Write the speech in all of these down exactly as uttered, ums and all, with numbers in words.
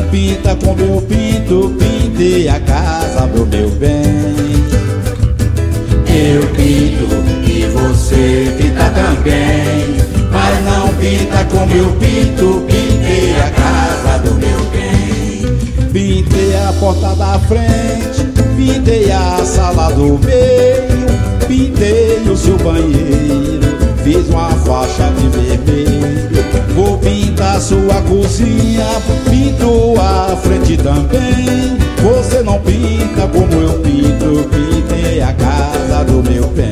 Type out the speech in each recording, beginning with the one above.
pinta com meu pinto, pintei a casa do meu bem. Eu pinto e você pinta também, mas não pinta com meu pinto, pintei a casa do meu bem. Pintei a porta da frente, pintei a sala do meio, pintei o seu banheiro, fiz uma faixa de vermelho. Vou pintar sua cozinha, pinto a frente também. Você não pinta como eu pinto, pintei a casa do meu bem.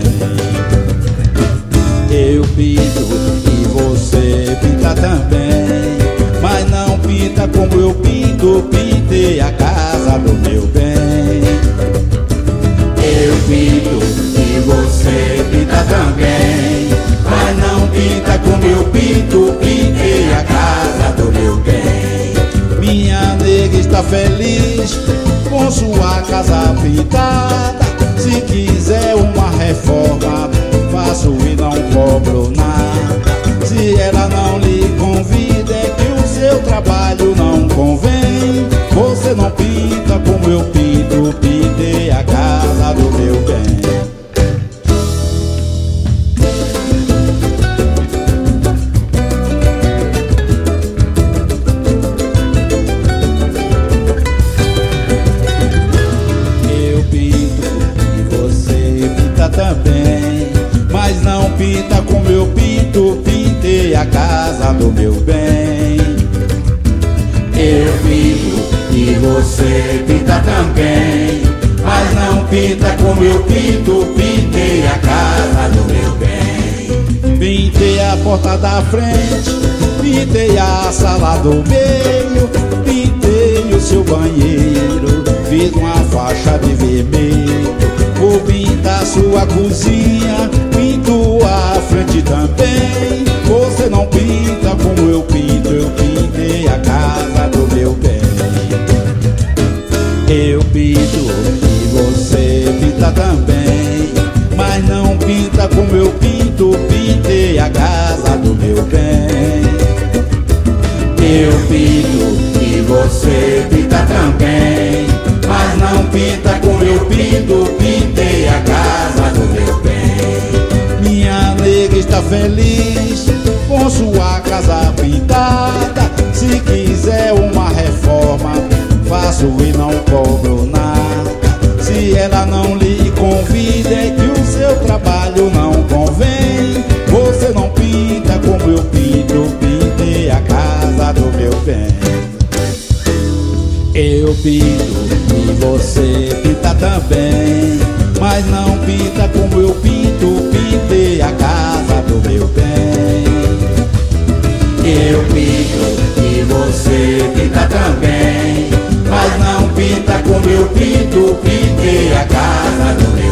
Eu pinto e você pinta também, mas não pinta como eu pinto, pintei a casa do meu bem. Eu pinto e você pinta também, mas não pinta como eu pinto, pintei a casa do meu bem. Minha nega está feliz com sua casa pintada. Se quiser uma reforma, faço e não cobro nada. Se ela não lhe convida, é que o seu trabalho não convém. Você não pinta como eu pinto, pintei a casa do meu bem. Também, mas não pinta como eu pinto, pintei a casa do meu bem. Eu pinto e você pinta também, mas não pinta como eu pinto, pintei a casa do meu bem. Pintei a porta da frente, pintei a sala do meio, pintei o seu banheiro, fiz uma faixa de vermelho. Vou pintar sua cozinha, pinto a frente também. Você não pinta como eu pinto, eu pintei a casa do meu bem. Eu pinto e você pinta também, mas não pinta como eu pinto, pintei a casa do meu bem. Eu pinto e você pinta também, mas não pinta como eu pinto, pintei a casa do meu bem. Minha nega está feliz com sua casa pintada. Se quiser uma reforma, faço e não cobro nada. Se ela não lhe convida, é que o seu trabalho não convém. Você não pinta como eu pinto, pintei a casa do meu bem. Eu pinto e você pinta também, mas não pinta como eu pinto, pintei a casa do meu bem. Eu pinto e você pinta também, mas não pinta como eu pinto, pintei a casa do meu bem.